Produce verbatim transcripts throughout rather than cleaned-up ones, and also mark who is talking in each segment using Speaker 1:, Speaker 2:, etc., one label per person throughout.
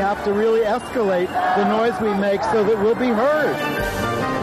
Speaker 1: have to really escalate the noise we make so that we'll be heard.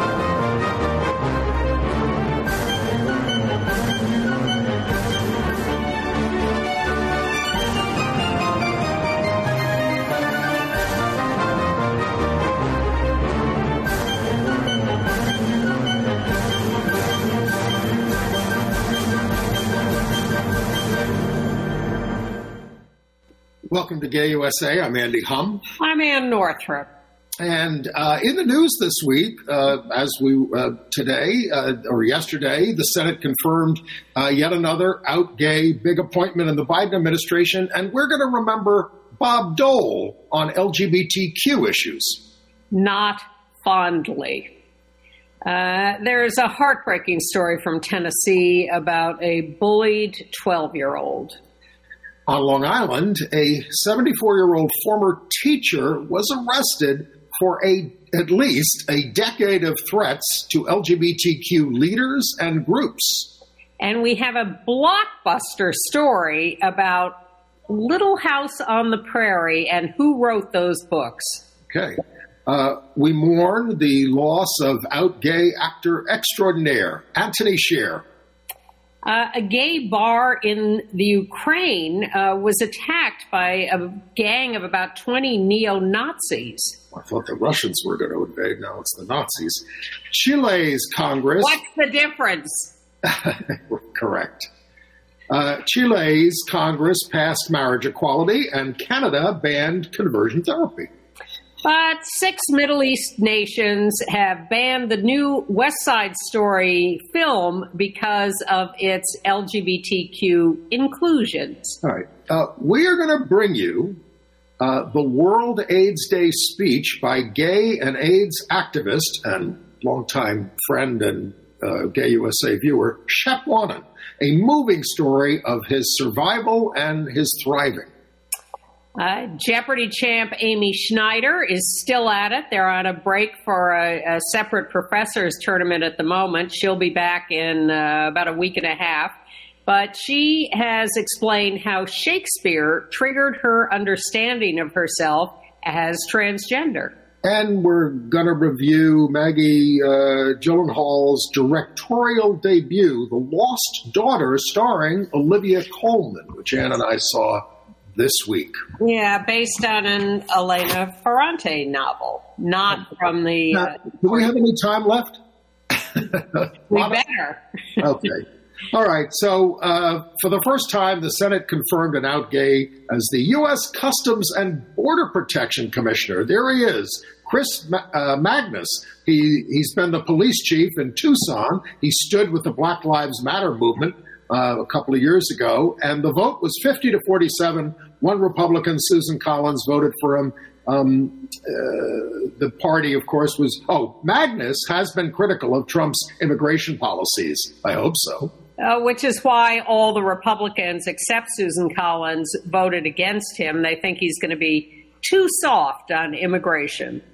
Speaker 2: Welcome to Gay U S A. I'm Andy Humm.
Speaker 3: I'm Ann Northrup.
Speaker 2: And uh, in the news this week, uh, as we uh, today uh, or yesterday, the Senate confirmed uh, yet another out gay big appointment in the Biden administration, and we're going to remember Bob Dole on L G B T Q issues.
Speaker 3: Not fondly. Uh, there's a heartbreaking story from Tennessee about a bullied twelve-year-old.
Speaker 2: On Long Island, a seventy-four-year-old former teacher was arrested for a at least a decade of threats to L G B T Q leaders and groups.
Speaker 3: And we have a blockbuster story about Little House on the Prairie and who wrote those books.
Speaker 2: Okay. Uh, we mourn the loss of out gay actor extraordinaire, Anthony Sher.
Speaker 3: Uh, a gay bar in the Ukraine uh, was attacked by a gang of about twenty neo-Nazis.
Speaker 2: I thought the Russians were going to invade. Now it's the Nazis. Chile's Congress.
Speaker 3: What's the difference?
Speaker 2: Correct. Uh, Chile's Congress passed marriage equality, and Canada banned conversion therapy.
Speaker 3: But six Middle East nations have banned the new West Side Story film because of its L G B T Q inclusions.
Speaker 2: All right. Uh, we are going to bring you uh, the World AIDS Day speech by gay and AIDS activist and longtime friend and uh, Gay U S A viewer, Shep Wannon, a moving story of his survival and his thriving.
Speaker 3: Uh, Jeopardy champ Amy Schneider is still at it. They're on a break for a, a separate professors tournament at the moment. She'll be back in uh, about a week and a half. But she has explained how Shakespeare triggered her understanding of herself as transgender.
Speaker 2: And we're going to review Maggie uh, Gyllenhaal's directorial debut, The Lost Daughter, starring Olivia Colman, which Ann and I saw this week.
Speaker 3: Yeah, based on an Elena Ferrante novel, not from the...
Speaker 2: Now,
Speaker 3: uh,
Speaker 2: do we have any time left?
Speaker 3: we better.
Speaker 2: Okay. All right. So uh, for the first time, the Senate confirmed an out gay as the U S Customs and Border Protection Commissioner. There he is, Chris uh, Magnus. He, he's been the police chief in Tucson. He stood with the Black Lives Matter movement Uh, a couple of years ago, and the vote was fifty to forty-seven. One Republican, Susan Collins, voted for him. Um, uh, the party, of course, was, oh, Magnus has been critical of Trump's immigration policies. I hope so.
Speaker 3: Uh, which is why all the Republicans, except Susan Collins, voted against him. They think he's going to be too soft on immigration.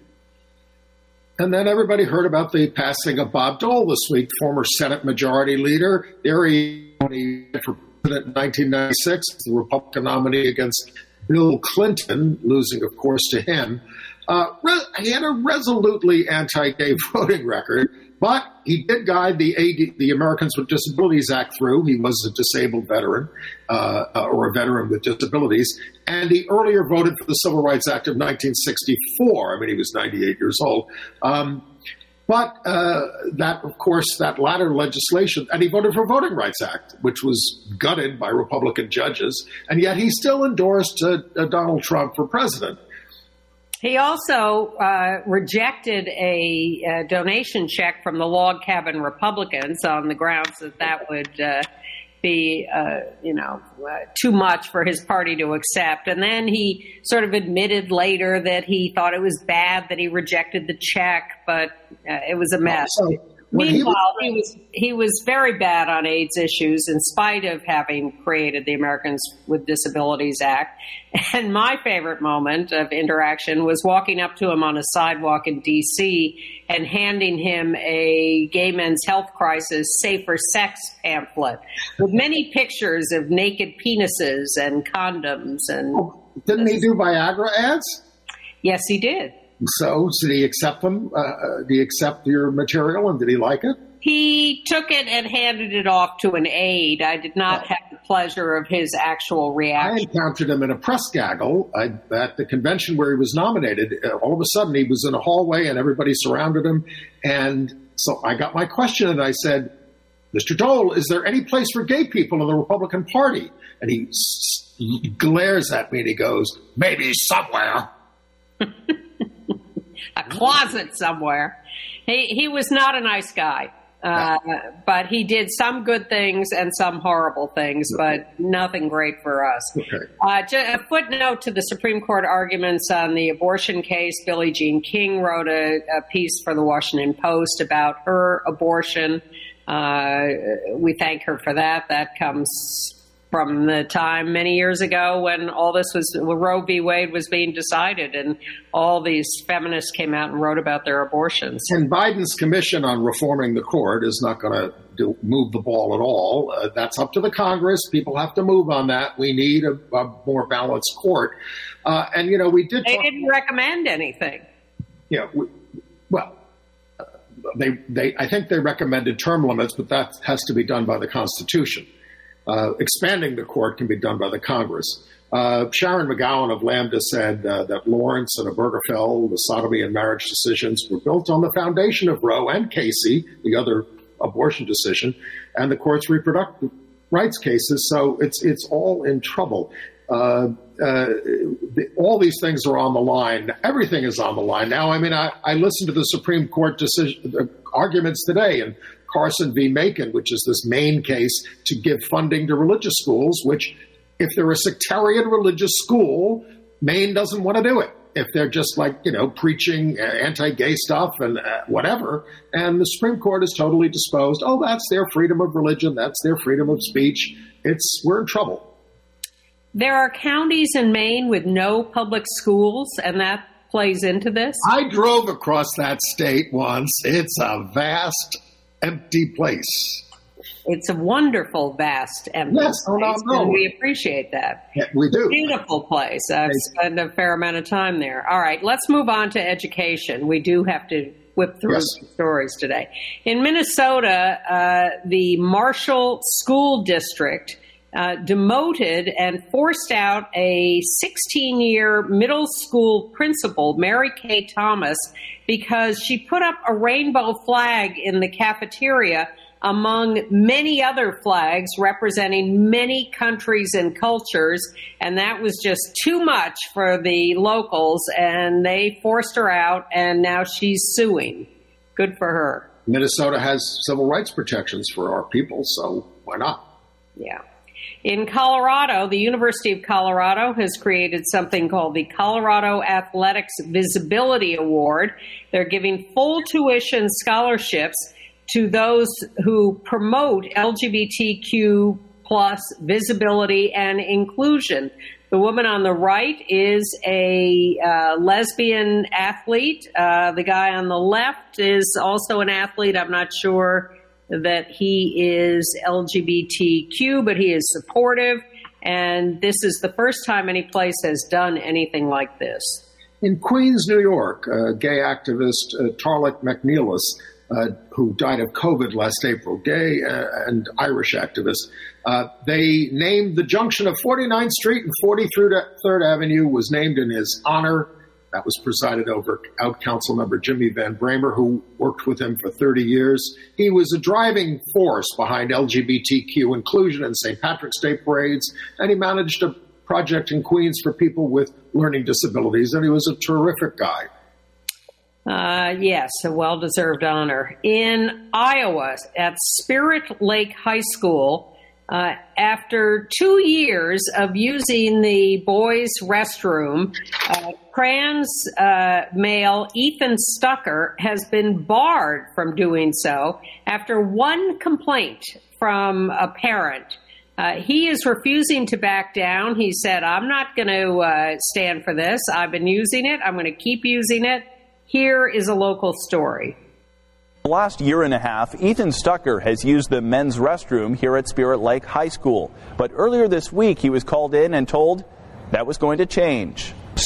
Speaker 2: And then everybody heard about the passing of Bob Dole this week, former Senate Majority Leader. There he for president in nineteen ninety-six, the Republican nominee against Bill Clinton, losing, of course, to him. Uh, he had a resolutely anti-gay voting record, but he did guide the A D, the Americans with Disabilities Act through. He was a disabled veteran, uh, or a veteran with disabilities, and he earlier voted for the Civil Rights Act of nineteen sixty-four. I mean, he was ninety-eight years old. Um, But uh, that, of course, that latter legislation, and he voted for Voting Rights Act, which was gutted by Republican judges, and yet he still endorsed uh, uh, Donald Trump for president.
Speaker 3: He also uh, rejected a, a donation check from the Log Cabin Republicans on the grounds that that would uh, be, uh, you know, uh, too much for his party to accept. And then he sort of admitted later that he thought it was bad that he rejected the check, but uh, it was a mess.
Speaker 2: Oh, so
Speaker 3: Meanwhile, he was, he was very bad on AIDS issues in spite of having created the Americans with Disabilities Act. And my favorite moment of interaction was walking up to him on a sidewalk in D C and handing him a Gay Men's Health Crisis Safer Sex pamphlet with many pictures of naked penises and condoms. And
Speaker 2: didn't he do Viagra ads?
Speaker 3: Yes, he did.
Speaker 2: So, did he accept them? Uh, did he accept your material, and did he like it?
Speaker 3: He took it and handed it off to an aide. I did not have the pleasure of his actual reaction.
Speaker 2: I encountered him in a press gaggle I, at the convention where he was nominated. Uh, all of a sudden, he was in a hallway, and everybody surrounded him. And so I got my question, and I said, Mister Dole, is there any place for gay people in the Republican Party? And he, s- he glares at me, and he goes, maybe somewhere.
Speaker 3: A closet somewhere. He he was not a nice guy. Uh, but he did some good things and some horrible things, but nothing great for us.
Speaker 2: Okay.
Speaker 3: Uh, just a footnote to the Supreme Court arguments on the abortion case. Billie Jean King wrote a, a piece for the Washington Post about her abortion. Uh, we thank her for that. That comes from the time many years ago when all this was, when Roe v. Wade was being decided, and all these feminists came out and wrote about their abortions.
Speaker 2: And Biden's commission on reforming the court is not going to do, move the ball at all. Uh, that's up to the Congress. People have to move on that. We need a, a more balanced court. Uh, and, you know, we did...
Speaker 3: They
Speaker 2: talk,
Speaker 3: didn't recommend anything.
Speaker 2: Yeah, we, well, uh, they, they, I think they recommended term limits, but that has to be done by the Constitution. Uh, expanding the court can be done by the Congress. Uh, Sharon McGowan of Lambda said uh, that Lawrence and Obergefell, the sodomy and marriage decisions, were built on the foundation of Roe and Casey, the other abortion decision, and the court's reproductive rights cases. So it's it's all in trouble. Uh, uh, the, all these things are on the line. Everything is on the line now. I mean, I, I listened to the Supreme Court decision uh, arguments today, and Carson v. Macon, which is this Maine case to give funding to religious schools, which if they're a sectarian religious school, Maine doesn't want to do it. If they're just like, you know, preaching anti-gay stuff and uh, whatever, and the Supreme Court is totally disposed, oh, that's their freedom of religion, that's their freedom of speech, it's we're in trouble.
Speaker 3: There are counties in Maine with no public schools, and that plays into this?
Speaker 2: I drove across that state once. It's a vast empty place.
Speaker 3: It's a wonderful, vast, empty
Speaker 2: yes,
Speaker 3: place,
Speaker 2: no, no,
Speaker 3: and we appreciate that.
Speaker 2: Yeah, we do.
Speaker 3: Beautiful place. I've spent a fair amount of time there. All right, let's move on to education. We do have to whip through
Speaker 2: yes.
Speaker 3: some stories today. In Minnesota, uh, the Marshall School District uh, demoted and forced out a sixteen-year middle school principal, Mary Kay Thomas, because she put up a rainbow flag in the cafeteria among many other flags representing many countries and cultures, and that was just too much for the locals, and they forced her out, and now she's suing. Good for her.
Speaker 2: Minnesota has civil rights protections for our people, so why not?
Speaker 3: Yeah. In Colorado, the University of Colorado has created something called the Colorado Athletics Visibility Award. They're giving full tuition scholarships to those who promote L G B T Q plus visibility and inclusion. The woman on the right is a uh, lesbian athlete. Uh, the guy on the left is also an athlete. I'm not sure that he is L G B T Q, but he is supportive. And this is the first time any place has done anything like this.
Speaker 2: In Queens, New York, uh, gay activist uh, Tarlik McNeilis, uh, who died of COVID last April, gay uh, and Irish activist, uh, they named the junction of forty-ninth Street and forty-third Avenue was named in his honor. That was presided over out council member Jimmy Van Bramer, who worked with him for thirty years. He was a driving force behind L G B T Q inclusion in Saint Patrick's Day parades, and he managed a project in Queens for people with learning disabilities, and he was a terrific guy.
Speaker 3: Uh, yes, a well-deserved honor. In Iowa, at Spirit Lake High School, Uh, after two years of using the boys' restroom, uh, trans uh, male Ethan Stucker has been barred from doing so after one complaint from a parent. Uh, he is refusing to back down. He said, I'm not going to uh, stand for this. I've been using it. I'm going to keep using it. Here is a local story.
Speaker 4: The last year and a half, Ethan Stucker has used the men's restroom here at Spirit Lake High School. But earlier this week, he was called in and told that was going to change.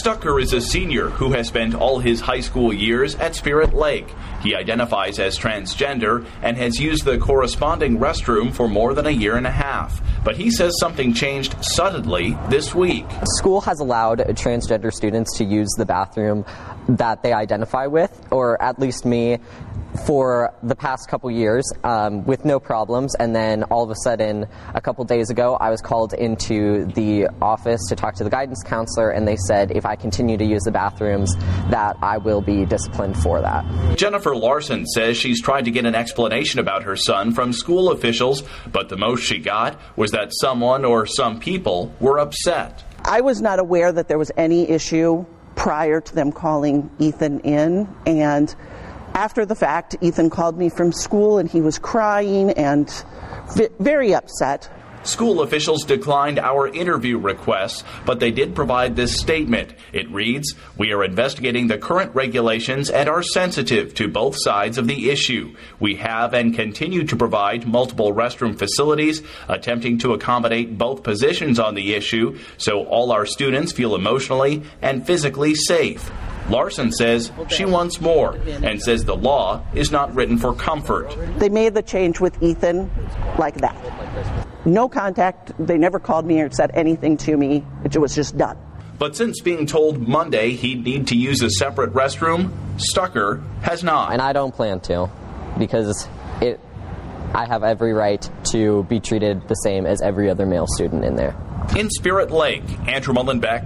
Speaker 4: Stucker is a senior who has spent all his high school years at Spirit Lake. He identifies as transgender and has used the corresponding restroom for more than a year and a half. But he says something changed suddenly this week.
Speaker 5: School has allowed transgender students to use the bathroom that they identify with, or at least me, for the past couple years um, with no problems. And then all of a sudden, a couple days ago, I was called into the office to talk to the guidance counselor, and they said if I continue to use the bathrooms, that I will be disciplined for that.
Speaker 4: Jennifer Larson says she's tried to get an explanation about her son from school officials, but the most she got was that someone or some people were upset.
Speaker 6: I was not aware that there was any issue prior to them calling Ethan in, and after the fact, Ethan called me from school and he was crying and very upset.
Speaker 4: School officials declined our interview requests, but they did provide this statement. It reads, "We are investigating the current regulations and are sensitive to both sides of the issue. We have and continue to provide multiple restroom facilities, attempting to accommodate both positions on the issue so all our students feel emotionally and physically safe." Larson says she wants more and says the law is not written for comfort.
Speaker 6: They made the change with Ethan like that. No contact. They never called me or said anything to me. It was just done.
Speaker 4: But since being told Monday he'd need to use a separate restroom, Stucker has not.
Speaker 5: And I don't plan to, because it, I have every right to be treated the same as every other male student in there.
Speaker 4: In Spirit Lake, Andrew Mullenbeck.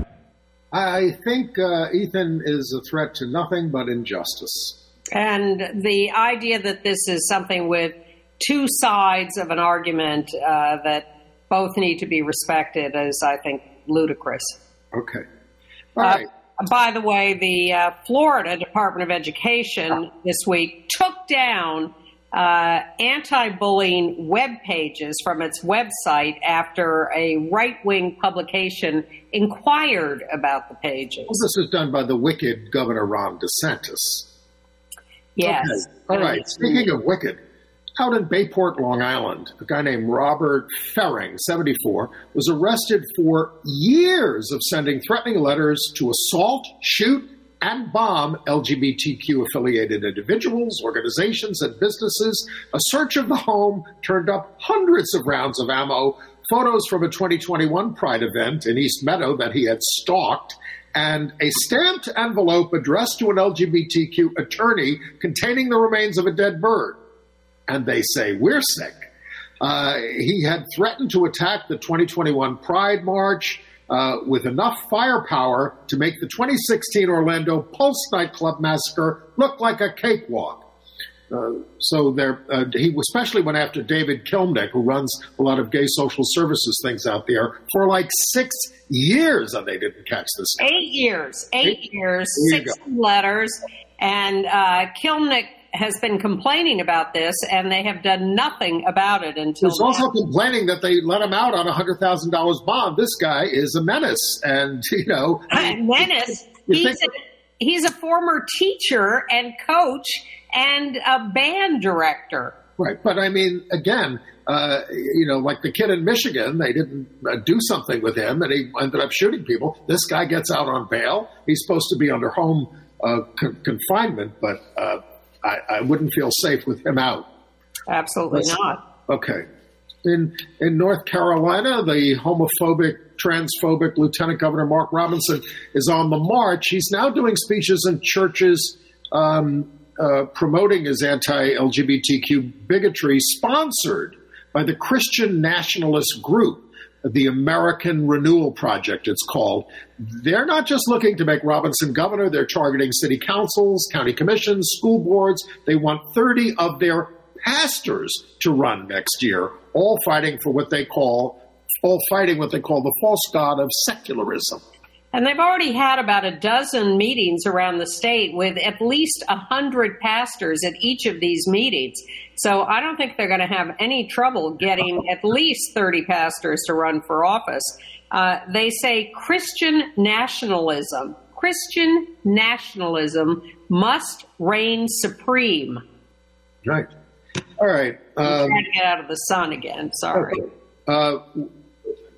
Speaker 2: I think uh, Ethan is a threat to nothing but injustice.
Speaker 3: And the idea that this is something with two sides of an argument uh, that both need to be respected is, I think, ludicrous.
Speaker 2: Okay. All right.
Speaker 3: Uh, by the way, the uh, Florida Department of Education this week took down uh, anti-bullying web pages from its website after a right-wing publication inquired about the pages.
Speaker 2: Well, this was done by the wicked Governor Ron DeSantis.
Speaker 3: Yes.
Speaker 2: Okay. All right. Speaking of wicked, out in Bayport, Long Island, a guy named Robert Ferring, seventy-four, was arrested for years of sending threatening letters to assault, shoot, and bomb L G B T Q-affiliated individuals, organizations, and businesses. A search of the home turned up hundreds of rounds of ammo, photos from a twenty twenty-one Pride event in East Meadow that he had stalked, and a stamped envelope addressed to an L G B T Q attorney containing the remains of a dead bird. And they say, we're sick. Uh, he had threatened to attack the twenty twenty-one Pride March uh, with enough firepower to make the twenty sixteen Orlando Pulse nightclub massacre look like a cakewalk. Uh, so there, uh, he especially went after David Kilmnick, who runs a lot of gay social services things out there, for like six years, and they didn't catch this guy.
Speaker 3: Eight years. Eight, Eight years, six
Speaker 2: go.
Speaker 3: letters. And uh, Kilmnick has been complaining about this, and they have done nothing about it until
Speaker 2: He's also complaining that they let him out on a one hundred thousand dollars bond. This guy is a menace, and, you know...
Speaker 3: A menace? He's a, he's a former teacher and coach and a band director.
Speaker 2: Right, but I mean, again, uh, you know, like the kid in Michigan, they didn't uh, do something with him, and he ended up shooting people. This guy gets out on bail. He's supposed to be under home uh, con- confinement, but... Uh, I, I wouldn't feel safe with him out.
Speaker 3: Absolutely Let's, not.
Speaker 2: Okay. In in North Carolina, the homophobic, transphobic Lieutenant Governor Mark Robinson is on the march. He's now doing speeches in churches um, uh, promoting his anti-L G B T Q bigotry, sponsored by the Christian nationalist group, the American Renewal Project, it's called. They're not just looking to make Robinson governor. They're targeting city councils, county commissions, school boards. They want thirty of their pastors to run next year, all fighting for what they call, all fighting what they call the false god of secularism.
Speaker 3: And they've already had about a dozen meetings around the state with at least a hundred pastors at each of these meetings. So I don't think they're going to have any trouble getting at least thirty pastors to run for office. Uh, they say Christian nationalism, Christian nationalism must reign supreme.
Speaker 2: Right. All right. Um,
Speaker 3: I'm trying to get out of the sun again. Sorry.
Speaker 2: Uh,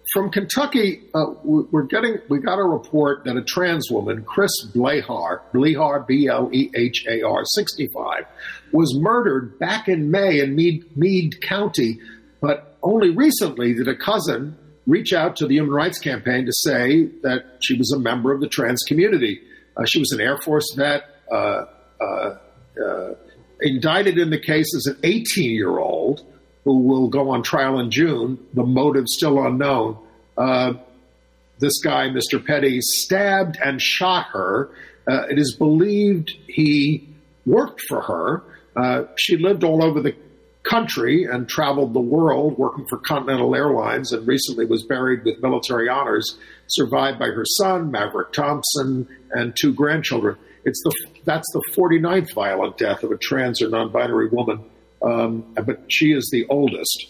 Speaker 2: from Kentucky, uh, we're getting we got a report that a trans woman, Chris Blehar, Blehar, B L E H A R, sixty-five, was murdered back in May in Meade, Meade County. But only recently did a cousin reach out to the Human Rights Campaign to say that she was a member of the trans community. Uh, she was an Air Force vet, uh, uh, uh, indicted in the case as an eighteen-year-old who will go on trial in June. The motive still unknown. Uh, this guy, Mister Petty, stabbed and shot her. Uh, it is believed he worked for her. Uh, she lived all over the country and traveled the world working for Continental Airlines, and recently was buried with military honors, survived by her son, Maverick Thompson, and two grandchildren. It's the That's the forty-ninth violent death of a trans or non-binary woman. Um, but she is the oldest.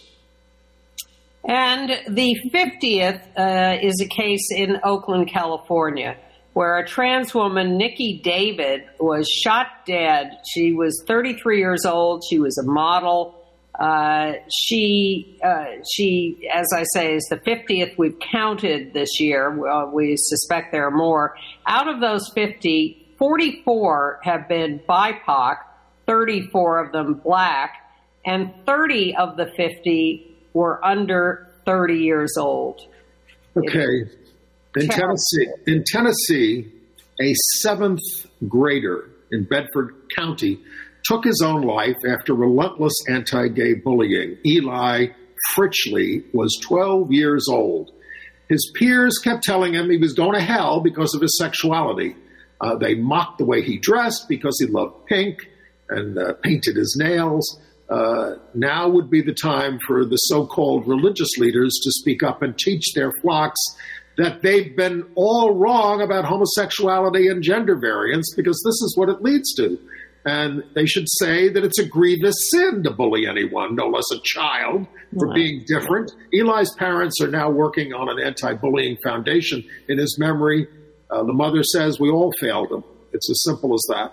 Speaker 3: And the fiftieth uh, is a case in Oakland, California, where a trans woman, Nikki David, was shot dead. She was thirty-three years old. She was a model. Uh, she, uh, she, as I say, is the fiftieth we've counted this year. Well, we suspect there are more. Out of those fifty, forty-four have been B I P O C, thirty-four of them black, and thirty of the fifty were under thirty years old.
Speaker 2: Okay. In Tennessee, in Tennessee, a seventh grader in Bedford County took his own life after relentless anti-gay bullying. Eli Fritchley was twelve years old. His peers kept telling him he was going to hell because of his sexuality. Uh, they mocked the way he dressed because he loved pink and uh, painted his nails. Uh, now would be the time for the so-called religious leaders to speak up and teach their flocks that they've been all wrong about homosexuality and gender variance, because this is what it leads to. And they should say that it's a grievous sin to bully anyone, no less a child, for being different. Eli's parents are now working on an anti-bullying foundation in his memory. Uh, the mother says we all failed him. It's as simple as that.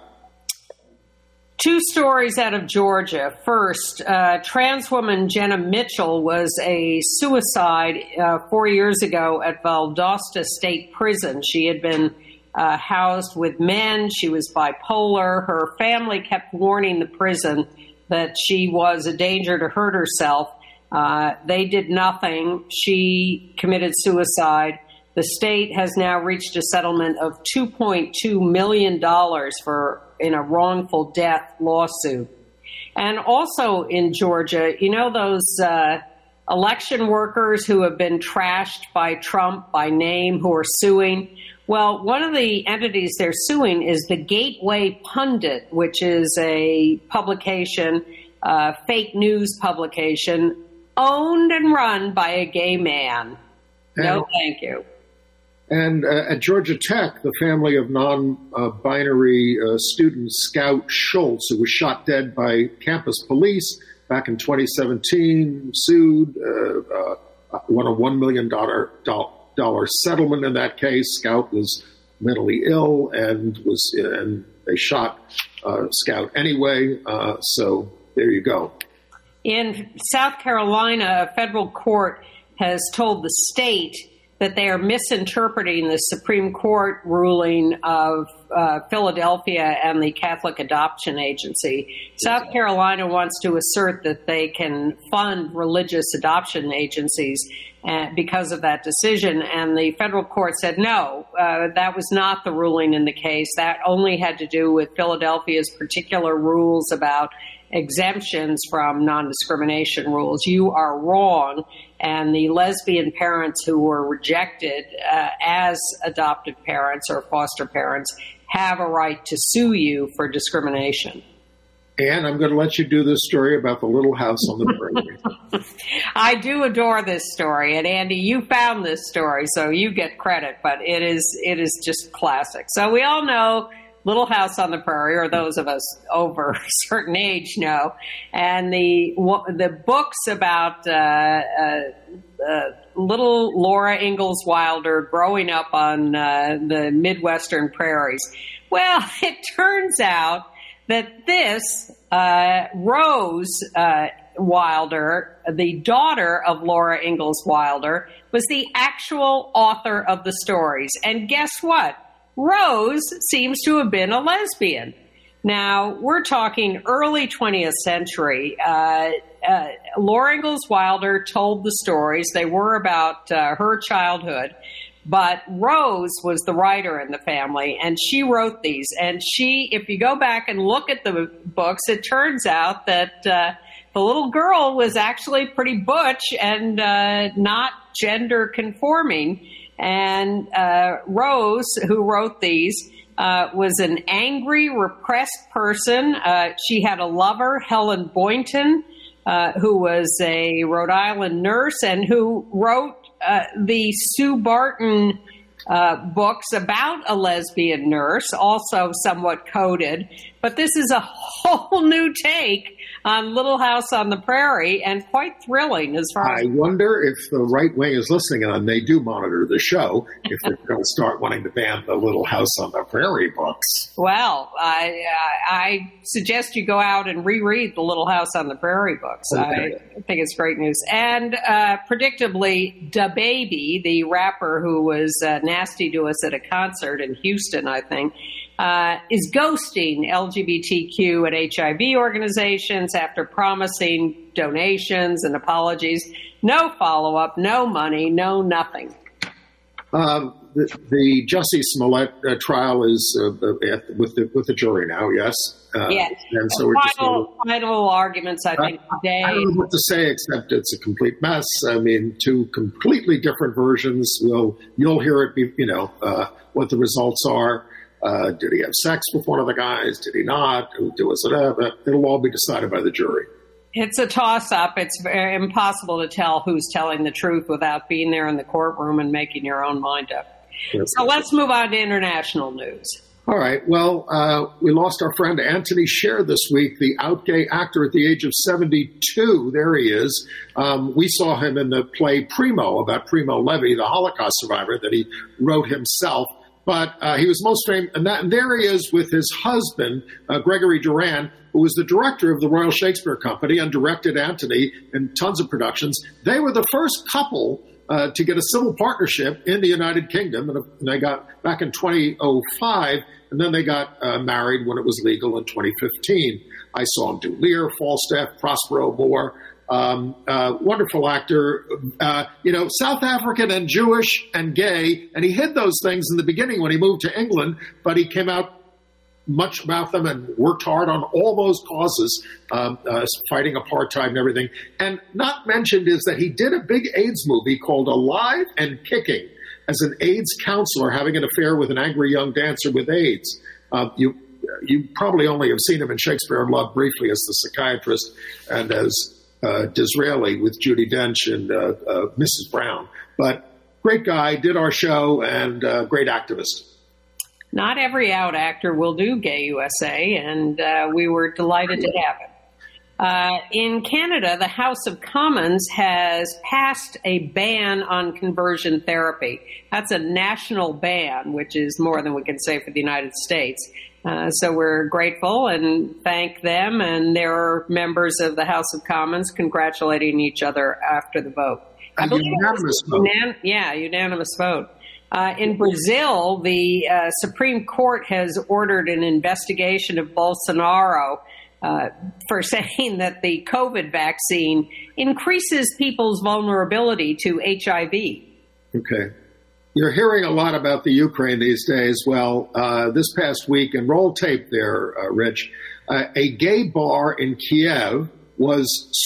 Speaker 3: Two stories out of Georgia. First, uh, trans woman Jenna Mitchell was a suicide uh, four years ago at Valdosta State Prison. She had been uh, housed with men. She was bipolar. Her family kept warning the prison that she was a danger to hurt herself. Uh, they did nothing. She committed suicide. The state has now reached a settlement of two point two million dollars for in a wrongful death lawsuit. And also in Georgia, you know those uh, election workers who have been trashed by Trump by name, who are suing? Well, one of the entities they're suing is the Gateway Pundit, which is a publication, uh, fake news publication, owned and run by a gay man. No, thank you.
Speaker 2: And uh, at Georgia Tech, the family of non-binary uh, student Scout Schultz, who was shot dead by campus police back in twenty seventeen, sued, uh, uh, won a one million dollars dollar settlement in that case. Scout was mentally ill and was, and they shot uh, Scout anyway. Uh, so there you go.
Speaker 3: In South Carolina, a federal court has told the state that they are misinterpreting the Supreme Court ruling of uh, Philadelphia and the Catholic Adoption Agency. South Carolina wants to assert that they can fund religious adoption agencies uh, because of that decision, and the federal court said no, uh, that was not the ruling in the case. That only had to do with Philadelphia's particular rules about exemptions from non-discrimination rules. You are wrong, and the lesbian parents who were rejected uh, as adoptive parents or foster parents have a right to sue you for discrimination.
Speaker 2: And I'm going to let you do this story about the Little House on the Prairie.
Speaker 3: I do adore this story, and Andy, you found this story, so you get credit, but it is it is just classic. So we all know Little House on the Prairie, or those of us over a certain age know, and the the books about uh, uh, uh, little Laura Ingalls Wilder growing up on uh, the Midwestern prairies. Well, it turns out that this uh, Rose uh, Wilder, the daughter of Laura Ingalls Wilder, was the actual author of the stories. And guess what? Rose seems to have been a lesbian. Now, we're talking early twentieth century. Uh, uh, Laura Ingalls Wilder told the stories. They were about uh, her childhood. But Rose was the writer in the family, and she wrote these. And she, if you go back and look at the books, it turns out that uh, the little girl was actually pretty butch and uh, not gender conforming. And uh, Rose, who wrote these, uh, was an angry, repressed person. Uh, she had a lover, Helen Boynton, uh, who was a Rhode Island nurse and who wrote Uh, the Sue Barton uh, books about a lesbian nurse, also somewhat coded. But this is a whole new take on Little House on the Prairie, and quite thrilling as far as...
Speaker 2: I wonder if the right wing is listening, and they do monitor the show, if they're going to start wanting to ban the Little House on the Prairie books.
Speaker 3: Well, I, I suggest you go out and reread the Little House on the Prairie books. Okay. I think it's great news. And uh, predictably, DaBaby, the rapper who was uh, nasty to us at a concert in Houston, I think, Uh, is ghosting L G B T Q and H I V organizations after promising donations and apologies. No follow-up, no money, no nothing.
Speaker 2: Um, the, the Jussie Smollett uh, trial is uh, uh, with the with the jury now, yes? Uh,
Speaker 3: yes.
Speaker 2: And so we're
Speaker 3: final,
Speaker 2: just
Speaker 3: final arguments, I think,
Speaker 2: I,
Speaker 3: today.
Speaker 2: I don't know what to say, except it's a complete mess. I mean, two completely different versions. Will You'll hear it, be, you know, uh, what the results are. Uh, did he have sex with one of the guys? Did he not? Was it ever? It'll all be decided by the jury.
Speaker 3: It's a toss-up. It's very impossible to tell who's telling the truth without being there in the courtroom and making your own mind up.
Speaker 2: Yes.
Speaker 3: So let's move on to international news.
Speaker 2: All right. Well, uh, we lost our friend Anthony Sher this week, the out gay actor at the age of seventy-two. There he is. Um, we saw him in the play Primo, about Primo Levi, the Holocaust survivor that he wrote himself. But uh, he was most famous, and, that, and there he is with his husband, uh, Gregory Duran, who was the director of the Royal Shakespeare Company and directed Antony in tons of productions. They were the first couple uh, to get a civil partnership in the United Kingdom, and they got back in two thousand five, and then they got uh, married when it was legal in twenty fifteen. I saw him do Lear, Falstaff, Prospero Moore. Um, uh, wonderful actor, uh, you know, South African and Jewish and gay, and he hid those things in the beginning when he moved to England, but he came out much about them and worked hard on all those causes, um, uh, fighting apartheid and everything. And not mentioned is that he did a big AIDS movie called Alive and Kicking as an AIDS counselor having an affair with an angry young dancer with AIDS. Uh, you you probably only have seen him in Shakespeare in Love briefly as the psychiatrist and as Uh, Disraeli with Judi Dench and uh, uh, Missus Brown. But great guy, did our show, and uh, great activist.
Speaker 3: Not every out actor will do Gay U S A, and uh, we were delighted to have it. Uh, in Canada, the House of Commons has passed a ban on conversion therapy. That's a national ban, which is more than we can say for the United States. Uh, so we're grateful and thank them, and there are members of the House of Commons congratulating each other after the vote.
Speaker 2: A
Speaker 3: I believe
Speaker 2: unanimous vote.
Speaker 3: Unan- yeah, unanimous vote. Uh, in Brazil, the uh, Supreme Court has ordered an investigation of Bolsonaro uh, for saying that the COVID vaccine increases people's vulnerability to H I V.
Speaker 2: Okay. You're hearing a lot about the Ukraine these days. Well, uh, this past week, and roll tape there, uh, Rich, uh, a gay bar in Kiev was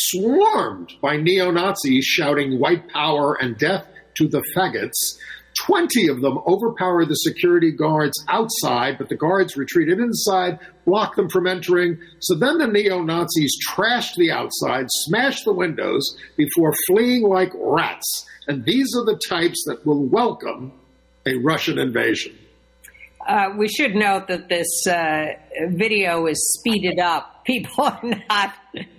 Speaker 2: swarmed by neo-Nazis shouting white power and death to the faggots. Twenty of them overpowered the security guards outside, but the guards retreated inside, blocked them from entering. So then the neo-Nazis trashed the outside, smashed the windows before fleeing like rats. And these are the types that will welcome a Russian invasion.
Speaker 3: Uh, we should note that this uh, video is speeded up. People are not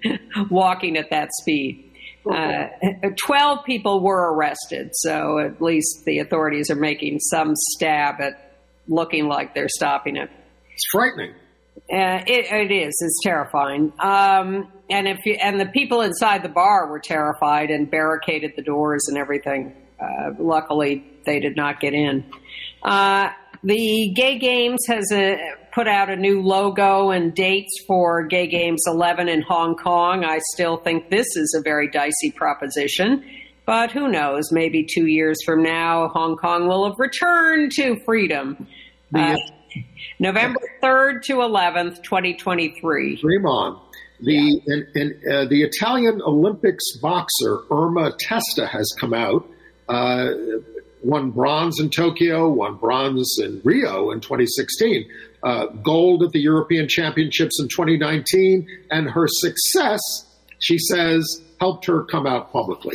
Speaker 3: walking at that speed. Uh, twelve people were arrested, so at least the authorities are making some stab at looking like they're stopping it.
Speaker 2: It's frightening.
Speaker 3: Uh, it, it is. It's terrifying. Um, and if you, and the people inside the bar were terrified and barricaded the doors and everything. Uh, luckily, they did not get in. Uh, the Gay Games has a, put out a new logo and dates for Gay Games eleven in Hong Kong. I still think this is a very dicey proposition. But who knows, maybe two years from now, Hong Kong will have returned to freedom. Uh, November third to eleventh, twenty twenty-three.
Speaker 2: Dream on. The, yeah. in, in, uh, the Italian Olympics boxer Irma Testa has come out, uh, won bronze in Tokyo, won bronze in Rio in twenty sixteen, uh, gold at the European Championships in twenty nineteen, and her success, she says, helped her come out publicly.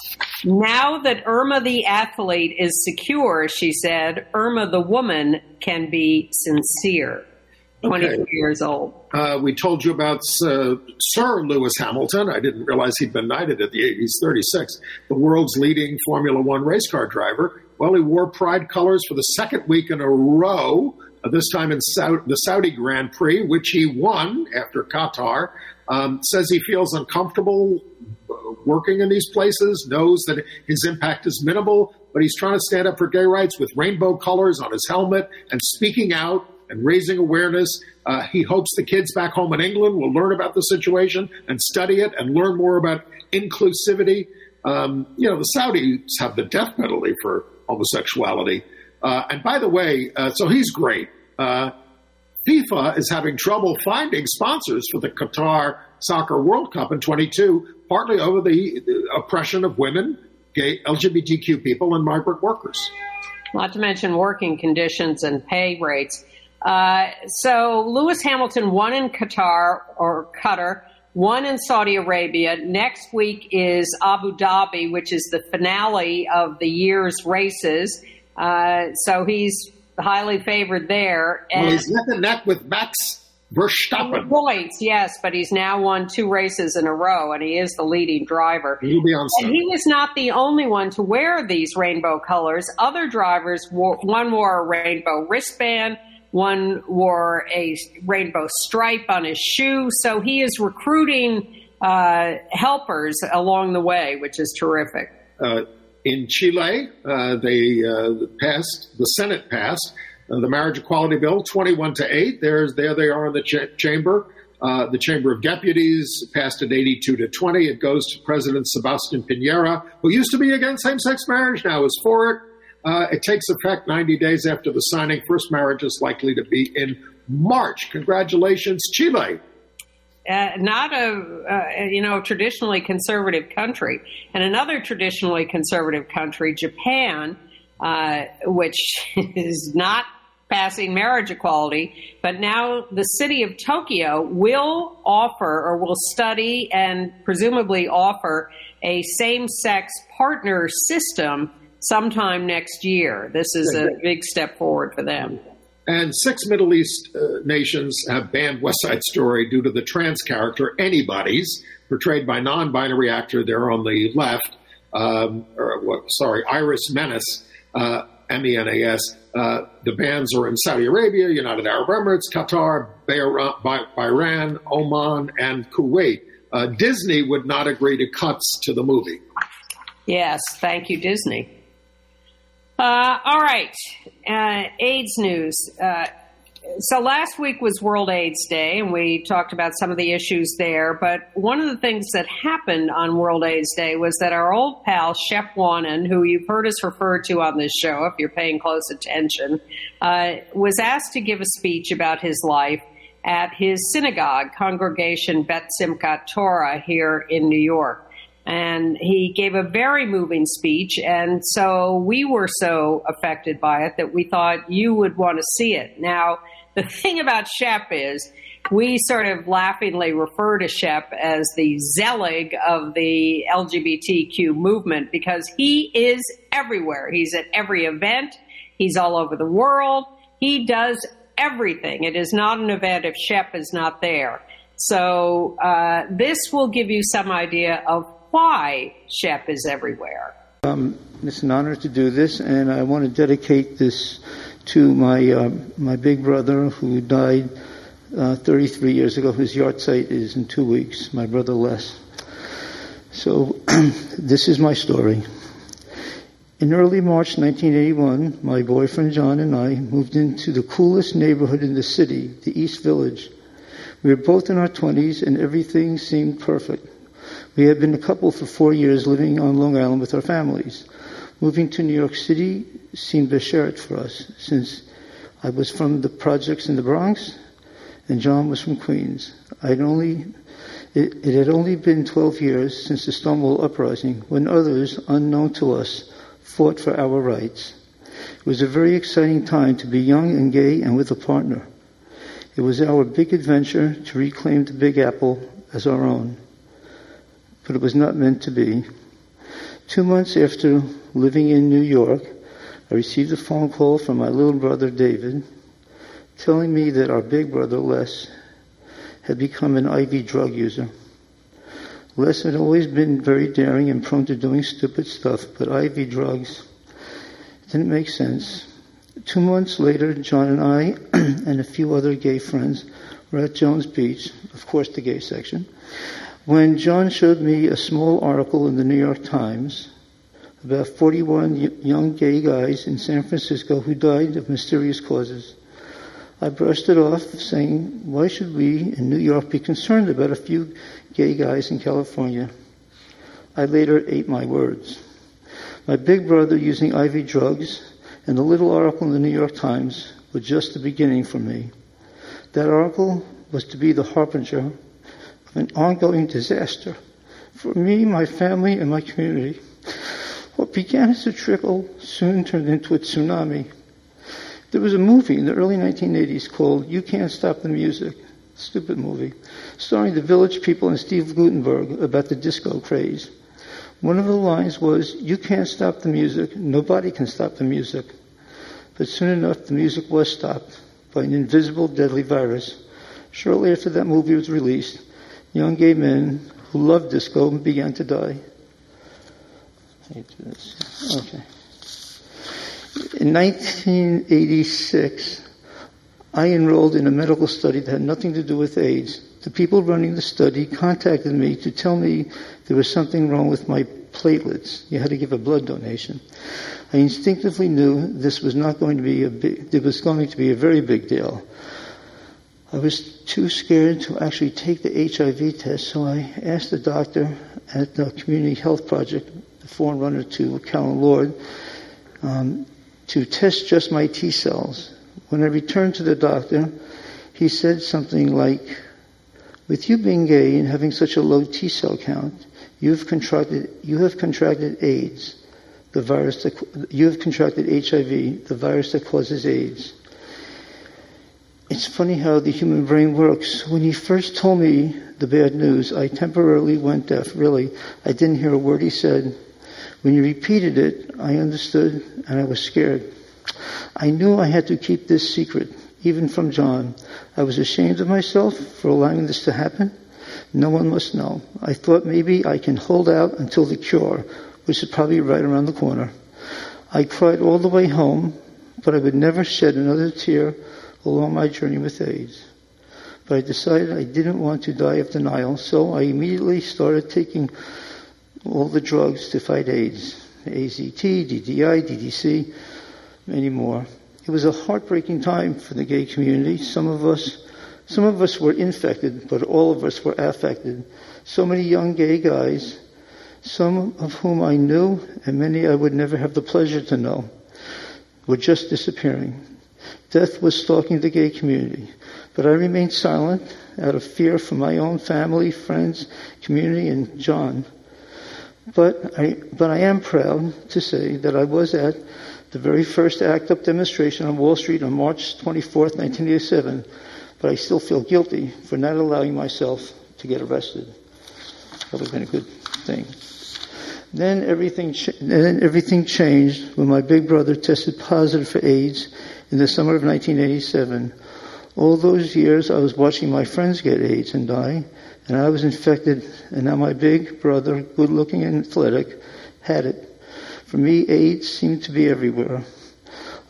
Speaker 3: Now that Irma the athlete is secure, she said, Irma the woman can be sincere. twenty-two okay. years old.
Speaker 2: Uh, we told you about uh, Sir Lewis Hamilton. I didn't realize he'd been knighted at the age of thirty-six. The world's leading Formula One race car driver. Well, he wore pride colors for the second week in a row, uh, this time in Saudi, the Saudi Grand Prix, which he won after Qatar. Um, says he feels uncomfortable working in these places, knows that his impact is minimal, but he's trying to stand up for gay rights with rainbow colors on his helmet and speaking out and raising awareness. Uh, he hopes the kids back home in England will learn about the situation and study it and learn more about inclusivity. Um, you know, the Saudis have the death penalty for homosexuality. Uh, and by the way, uh, so he's great. Uh, FIFA is having trouble finding sponsors for the Qatar Soccer World Cup in twenty-two, partly over the oppression of women, gay, L G B T Q people, and migrant workers.
Speaker 3: Not to mention working conditions and pay rates. Uh, so Lewis Hamilton won in Qatar or Qatar, won in Saudi Arabia. Next week is Abu Dhabi, which is the finale of the year's races. Uh, so he's highly favored there. And
Speaker 2: well, he's neck and neck with Max Verstappen.
Speaker 3: Points, yes, but he's now won two races in a row, and he is the leading driver.
Speaker 2: He'll be on
Speaker 3: and he was not the only one to wear these rainbow colors. Other drivers, wore, one wore a rainbow wristband, one wore a rainbow stripe on his shoe. So he is recruiting uh, helpers along the way, which is terrific.
Speaker 2: Uh, in Chile, uh, they uh, passed, the Senate passed uh, the marriage equality bill, twenty-one to eight. There's, there they are in the ch- chamber. Uh, the Chamber of Deputies passed it eighty-two to twenty. It goes to President Sebastian Piñera, who used to be against same-sex marriage, now is for it. Uh, it takes effect ninety days after the signing. First marriage is likely to be in March. Congratulations, Chile.
Speaker 3: Uh, not a, uh, you know, traditionally conservative country. And another traditionally conservative country, Japan, uh, which is not passing marriage equality, but now the city of Tokyo will offer or will study and presumably offer a same-sex partner system sometime next year. This is a big step forward for them.
Speaker 2: And six Middle East uh, nations have banned West Side Story due to the trans character Anybody's, portrayed by non-binary actor there on the left, um, or what, sorry, Iris Menas, uh, M E N A S. Uh, the bans are in Saudi Arabia, United Arab Emirates, Qatar, Bahrain, Oman, and Kuwait. Uh, Disney would not agree to cuts to the movie.
Speaker 3: Yes, thank you, Disney. Uh, all right, uh, AIDS news. Uh, so last week was World AIDS Day, and we talked about some of the issues there. But one of the things that happened on World AIDS Day was that our old pal, Shep Wannon, who you've heard us refer to on this show, if you're paying close attention, uh, was asked to give a speech about his life at his synagogue, Congregation Bet Simchat Torah, here in New York. And he gave a very moving speech, and so we were so affected by it that we thought you would want to see it. Now, the thing about Shep is we sort of laughingly refer to Shep as the Zelig of the L G B T Q movement because he is everywhere. He's at every event. He's all over the world. He does everything. It is not an event if Shep is not there. So uh, this will give you some idea of why Shep is everywhere.
Speaker 7: Um, it's an honor to do this, and I want to dedicate this to my uh, my big brother who died uh, thirty-three years ago. His yahrzeit is in two weeks, my brother Les. So this is my story. In early March nineteen eighty-one, my boyfriend John and I moved into the coolest neighborhood in the city, the East Village. We were both in our twenties and everything seemed perfect. We had been a couple for four years living on Long Island with our families. Moving to New York City seemed a sheret for us, since I was from the projects in the Bronx and John was from Queens. I'd only, it, it had only been twelve years since the Stonewall Uprising, when others, unknown to us, fought for our rights. It was a very exciting time to be young and gay and with a partner. It was our big adventure to reclaim the Big Apple as our own. But it was not meant to be. Two months after living in New York, I received a phone call from my little brother David telling me that our big brother Les had become an I V drug user. Les had always been very daring and prone to doing stupid stuff, but I V drugs didn't make sense. Two months later, John and I and a few other gay friends were at Jones Beach, of course the gay section, when John showed me a small article in the New York Times about forty-one young gay guys in San Francisco who died of mysterious causes. I brushed it off, saying, why should we in New York be concerned about a few gay guys in California? I later ate my words. My big brother using I V drugs and the little article in the New York Times were just the beginning for me. That article was to be the harbinger of an ongoing disaster for me, my family, and my community. What began as a trickle soon turned into a tsunami. There was a movie in the early nineteen eighties called You Can't Stop the Music, stupid movie, starring the Village People and Steve Guttenberg about the disco craze. One of the lines was, you can't stop the music, nobody can stop the music. But soon enough, the music was stopped by an invisible deadly virus. Shortly after that movie was released, young gay men who loved disco began to die. I hate to do this. Okay. In nineteen eighty-six, I enrolled in a medical study that had nothing to do with AIDS. The people running the study contacted me to tell me there was something wrong with my platelets. You had to give a blood donation. I instinctively knew this was not going to be a big, it was going to be a very big deal. I was too scared to actually take the H I V test, so I asked the doctor at the Community Health Project, the forerunner to Callan Lord, um, to test just my T cells. When I returned to the doctor, he said something like, with you being gay and having such a low T cell count, you've contracted, you have contracted AIDS, the virus that, you have contracted H I V, the virus that causes AIDS. It's funny how the human brain works. When he first told me the bad news, I temporarily went deaf. Really, I didn't hear a word he said. When he repeated it, I understood and I was scared. I knew I had to keep this secret, even from John. I was ashamed of myself for allowing this to happen. No one must know. I thought maybe I can hold out until the cure, which is probably right around the corner. I cried all the way home, but I would never shed another tear along my journey with AIDS. But I decided I didn't want to die of denial, so I immediately started taking all the drugs to fight AIDS. A Z T, D D I, D D C, many more. It was a heartbreaking time for the gay community. Some of us, some of us were infected, but all of us were affected. So many young gay guys, some of whom I knew and many I would never have the pleasure to know, were just disappearing. Death was stalking the gay community, but I remained silent out of fear for my own family, friends, community, and John. But I, but I am proud to say that I was at the very first ACT UP demonstration on Wall Street on March twenty-fourth, nineteen eighty-seven, but I still feel guilty for not allowing myself to get arrested. That would have been a good thing. Then everything, ch- then everything changed when my big brother tested positive for AIDS in the summer of nineteen eighty-seven. All those years I was watching my friends get AIDS and die, and I was infected, and now my big brother, good-looking and athletic, had it. For me, AIDS seemed to be everywhere.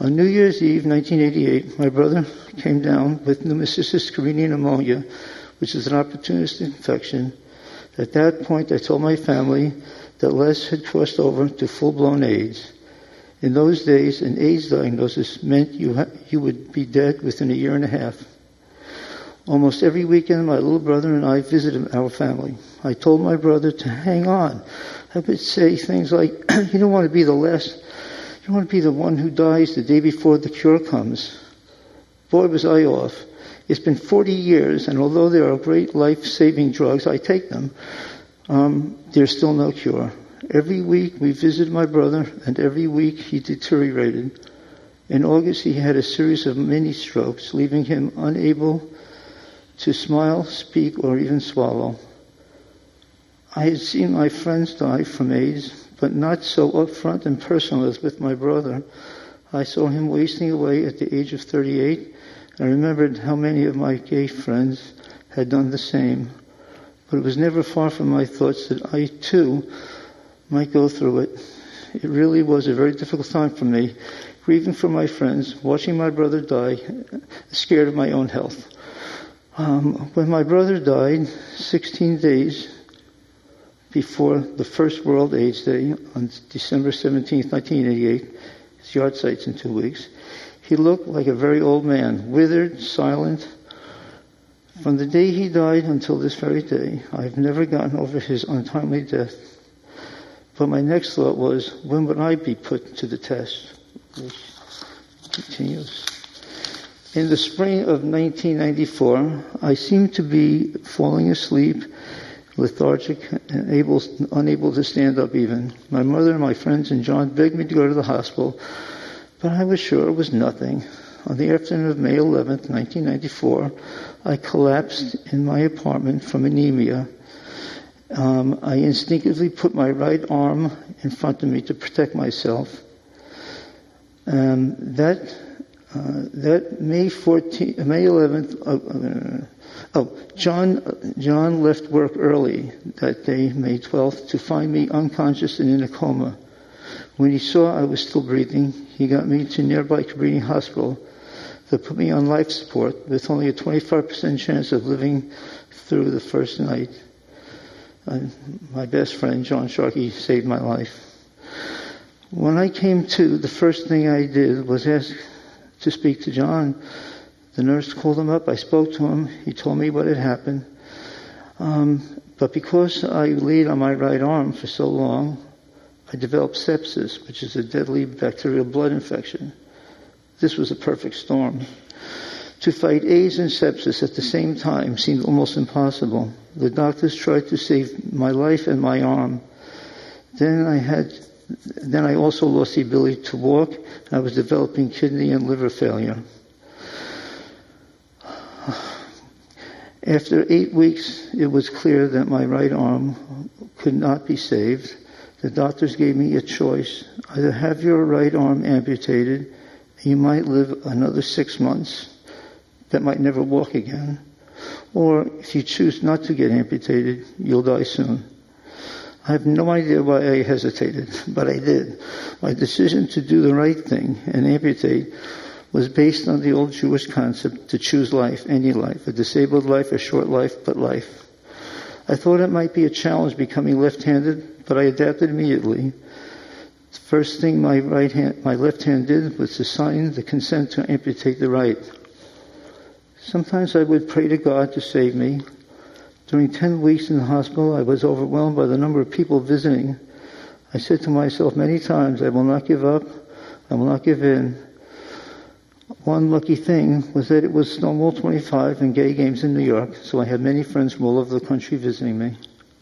Speaker 7: On New Year's Eve, nineteen eighty-eight, my brother came down with pneumocystis carinii pneumonia, which is an opportunistic infection. At that point, I told my family that Les had crossed over to full-blown AIDS. In those days, an AIDS diagnosis meant you ha- you would be dead within a year and a half. Almost every weekend, my little brother and I visited our family. I told my brother to hang on. I would say things like, you don't want to be the last, you don't want to be the one who dies the day before the cure comes. Boy, was I off. It's been forty years, and although there are great life-saving drugs, I take them, um, there's still no cure. Every week we visited my brother, and every week he deteriorated. In August, he had a series of mini strokes, leaving him unable to smile, speak, or even swallow. I had seen my friends die from AIDS, but not so upfront and personal as with my brother. I saw him wasting away at the age of thirty-eight. I remembered how many of my gay friends had done the same. But it was never far from my thoughts that I, too, might go through it. It really was a very difficult time for me, grieving for my friends, watching my brother die, scared of my own health. Um, when my brother died, sixteen days before the first World AIDS Day, on December seventeenth, nineteen eighty-eight, his yard site's in two weeks, he looked like a very old man, withered, silent. From the day he died until this very day, I've never gotten over his untimely death. But my next thought was, when would I be put to the test? Which continues. In the spring of nineteen ninety-four, I seemed to be falling asleep, lethargic, and able, unable to stand up even. My mother and my friends and John begged me to go to the hospital, but I was sure it was nothing. On the afternoon of May eleventh, nineteen ninety-four, I collapsed in my apartment from anemia. Um, I instinctively put my right arm in front of me to protect myself. Um, that uh, that May fourteenth, May eleventh. Uh, uh, oh, John John left work early that day, May twelfth, to find me unconscious and in a coma. When he saw I was still breathing, he got me to nearby Cabrini Hospital. They put me on life support with only a twenty-five percent chance of living through the first night. Uh, my best friend, John Sharkey, saved my life. When I came to, the first thing I did was ask to speak to John. The nurse called him up. I spoke to him. He told me what had happened. Um, but because I laid on my right arm for so long, I developed sepsis, which is a deadly bacterial blood infection. This was a perfect storm. To fight AIDS and sepsis at the same time seemed almost impossible. The doctors tried to save my life and my arm. Then I had, then I also lost the ability to walk. I was developing kidney and liver failure. After eight weeks, it was clear that my right arm could not be saved. The doctors gave me a choice: either have your right arm amputated, and you might live another six months. That might never walk again. Or if you choose not to get amputated, you'll die soon. I have no idea why I hesitated, but I did. My decision to do the right thing and amputate was based on the old Jewish concept to choose life, any life, a disabled life, a short life, but life. I thought it might be a challenge becoming left-handed, but I adapted immediately. The first thing my right hand, my left hand did was to sign the consent to amputate the right. Sometimes I would pray to God to save me. During ten weeks in the hospital, I was overwhelmed by the number of people visiting. I said to myself many times, I will not give up. I will not give in. One lucky thing was that it was Stonewall twenty-five and Gay Games in New York, so I had many friends from all over the country visiting me.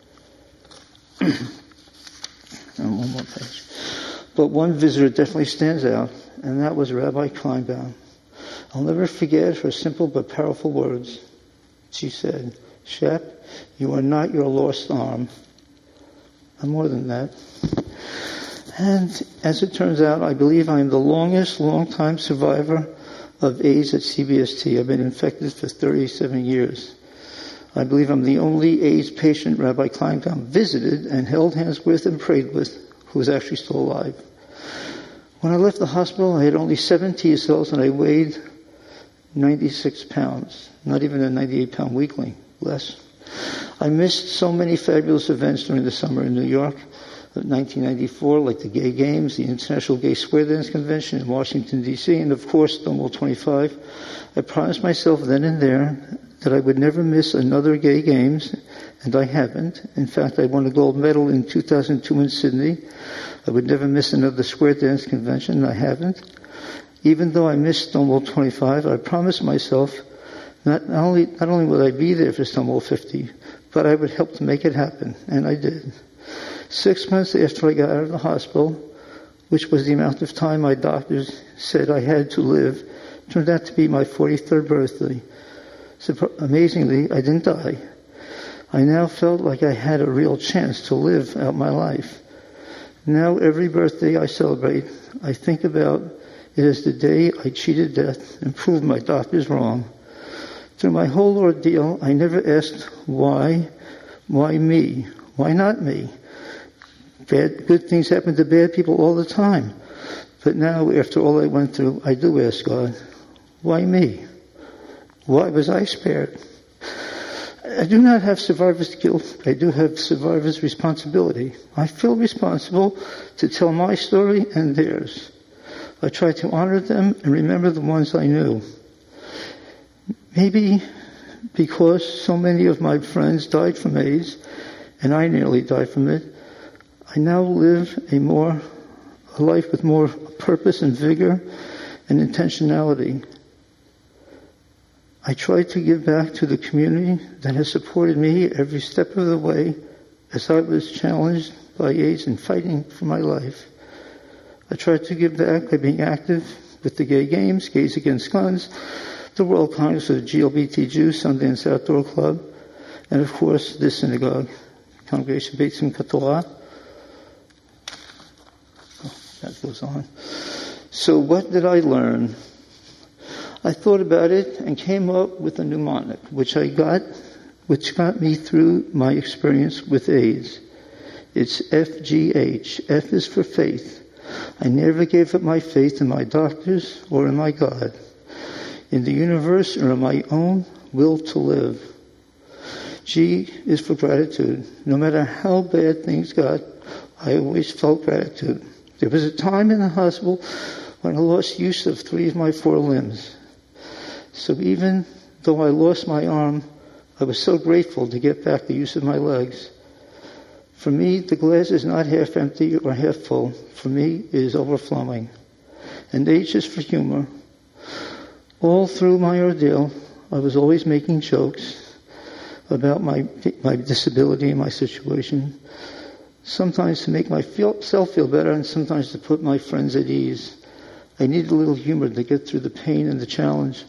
Speaker 7: And one more page. But one visitor definitely stands out, and that was Rabbi Kleinbaum. I'll never forget her simple but powerful words. She said, "Shep, you are not your lost arm." And more than that. And as it turns out, I believe I am the longest, long-time survivor of AIDS at C B S T. I've been infected for thirty-seven years. I believe I'm the only AIDS patient Rabbi Kleinbaum visited and held hands with and prayed with who is actually still alive. When I left the hospital, I had only seven T cells and I weighed ninety-six pounds, not even a ninety-eight pound weakling, less. I missed so many fabulous events during the summer in New York of nineteen ninety-four, like the Gay Games, the International Gay Square Dance Convention in Washington, D C, and of course, Stonewall twenty-five. I promised myself then and there that I would never miss another Gay Games, and I haven't. In fact, I won a gold medal in two thousand two in Sydney. I would never miss another Square Dance Convention, and I haven't. Even though I missed Stonewall twenty-five, I promised myself not only, not only would I be there for Stonewall fifty, but I would help to make it happen, and I did. Six months after I got out of the hospital, which was the amount of time my doctors said I had to live, turned out to be my forty-third birthday. So amazingly, I didn't die. I now felt like I had a real chance to live out my life. Now every birthday I celebrate, I think about it as the day I cheated death and proved my doctors wrong. Through my whole ordeal, I never asked why, why me? Why not me? Bad, good things happen to bad people all the time. But now, after all I went through, I do ask God, why me? Why was I spared? I do not have survivor's guilt. I do have survivor's responsibility. I feel responsible to tell my story and theirs. I try to honor them and remember the ones I knew. Maybe because so many of my friends died from AIDS, and I nearly died from it, I now live a more, a life with more purpose and vigor and intentionality. I try to give back to the community that has supported me every step of the way as I was challenged by AIDS and fighting for my life. I try to give back by being active with the Gay Games, Gays Against Guns, the World Congress of G L B T Jews, Sundance Outdoor Club, and of course this synagogue, Congregation Beit Simchat Torah. Oh, that goes on. So what did I learn? I thought about it and came up with a mnemonic, which I got, which got me through my experience with AIDS. It's F G H. F is for faith. I never gave up my faith in my doctors or in my God, in the universe or in my own will to live. G is for gratitude. No matter how bad things got, I always felt gratitude. There was a time in the hospital when I lost use of three of my four limbs. So even though I lost my arm, I was so grateful to get back the use of my legs. For me, the glass is not half empty or half full. For me, it is overflowing. And H is for humor. All through my ordeal, I was always making jokes about my my disability and my situation, sometimes to make myself feel better and sometimes to put my friends at ease. I needed a little humor to get through the pain and the challenge.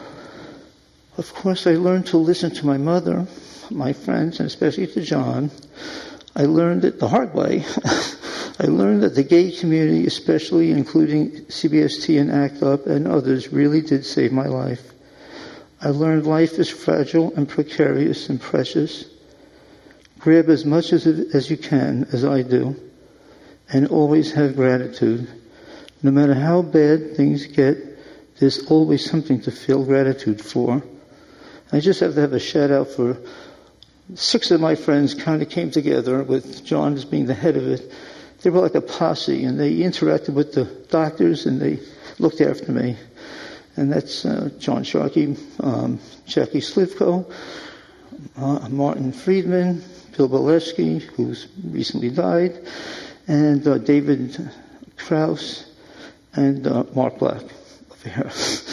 Speaker 7: Of course, I learned to listen to my mother, my friends, and especially to John. I learned it the hard way. I learned that the gay community, especially including C B S T and ACT UP and others, really did save my life. I learned life is fragile and precarious and precious. Grab as much as, as you can, as I do, and always have gratitude. No matter how bad things get, there's always something to feel gratitude for. I just have to have a shout out for six of my friends kind of came together with John as being the head of it. They were like a posse, and they interacted with the doctors, and they looked after me. And that's uh, John Sharkey, um, Jackie Slivko, uh, Martin Friedman, Bill Bolesky, who's recently died, and uh, David Krause, and uh, Mark Black over here.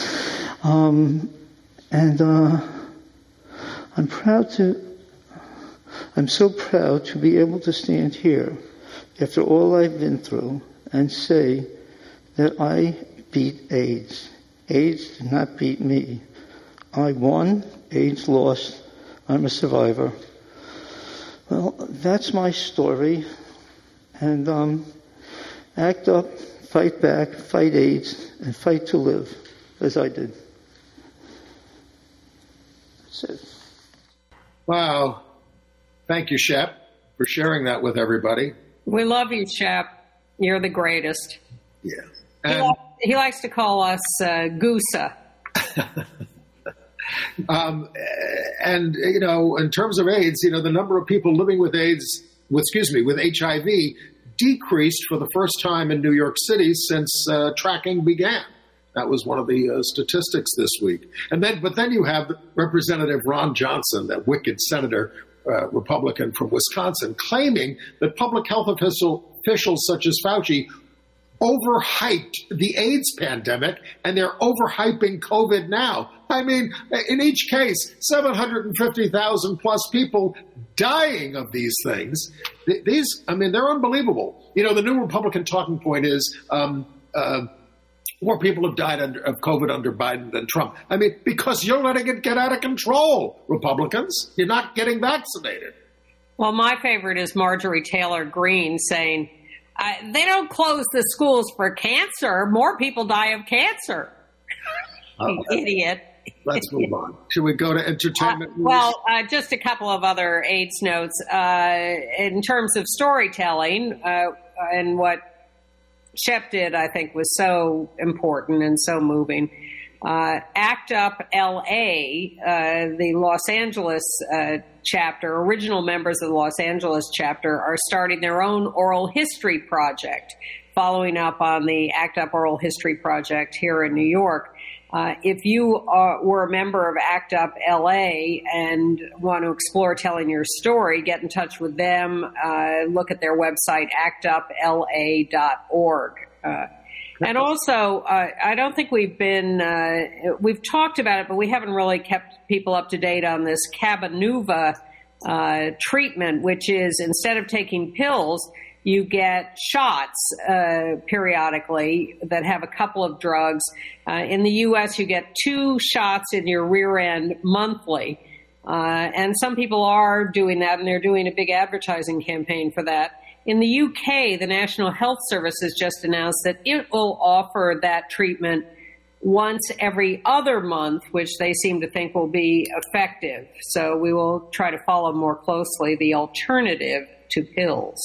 Speaker 7: um, and uh, I'm proud to, I'm so proud to be able to stand here after all I've been through and say that I beat AIDS. AIDS did not beat me. I won, AIDS lost. I'm a survivor. Well, that's my story. And um, act up, fight back, fight AIDS, and fight to live, as I did. That's it.
Speaker 2: Wow. Thank you, Shep, for sharing that with everybody.
Speaker 3: We love you, Shep. You're the greatest.
Speaker 2: Yeah. And,
Speaker 3: he, li- he likes to call us uh, Goosa.
Speaker 2: um, and, you know, in terms of AIDS, you know, the number of people living with AIDS, with, excuse me, with H I V decreased for the first time in New York City since uh, tracking began. That was one of the uh, statistics this week. And then, but then you have Representative Ron Johnson, that wicked senator, uh, Republican from Wisconsin, claiming that public health official, officials such as Fauci overhyped the AIDS pandemic, and they're overhyping COVID now. I mean, in each case, seven hundred fifty thousand plus people dying of these things. These, I mean, they're unbelievable. You know, the new Republican talking point is um, uh, more people have died under, of COVID under Biden than Trump. I mean, because you're letting it get out of control, Republicans. You're not getting vaccinated.
Speaker 3: Well, my favorite is Marjorie Taylor Greene saying, Uh, they don't close the schools for cancer. More people die of cancer. You
Speaker 2: Okay.
Speaker 3: idiot.
Speaker 2: Let's move on. Should we go to entertainment
Speaker 3: Uh,
Speaker 2: news?
Speaker 3: well, uh, just a couple of other AIDS notes. Uh, in terms of storytelling, uh, and what Shep did, I think, was so important and so moving. Uh, ACT UP L A, uh, the Los Angeles uh, chapter, original members of the Los Angeles chapter, are starting their own oral history project, following up on the ACT UP Oral History Project here in New York. Uh, if you are, were a member of ACT UP L A and want to explore telling your story, get in touch with them. Uh, look at their website, act up L A dot org. Uh, And also, uh, I don't think we've been, uh, we've talked about it, but we haven't really kept people up to date on this Cabenuva uh, treatment, which is instead of taking pills, you get shots uh, periodically that have a couple of drugs. Uh, in the U S, you get two shots in your rear end monthly. Uh, and some people are doing that, and they're doing a big advertising campaign for that. In the U K, the National Health Service has just announced that it will offer that treatment once every other month, which they seem to think will be effective. So we will try to follow more closely the alternative to pills.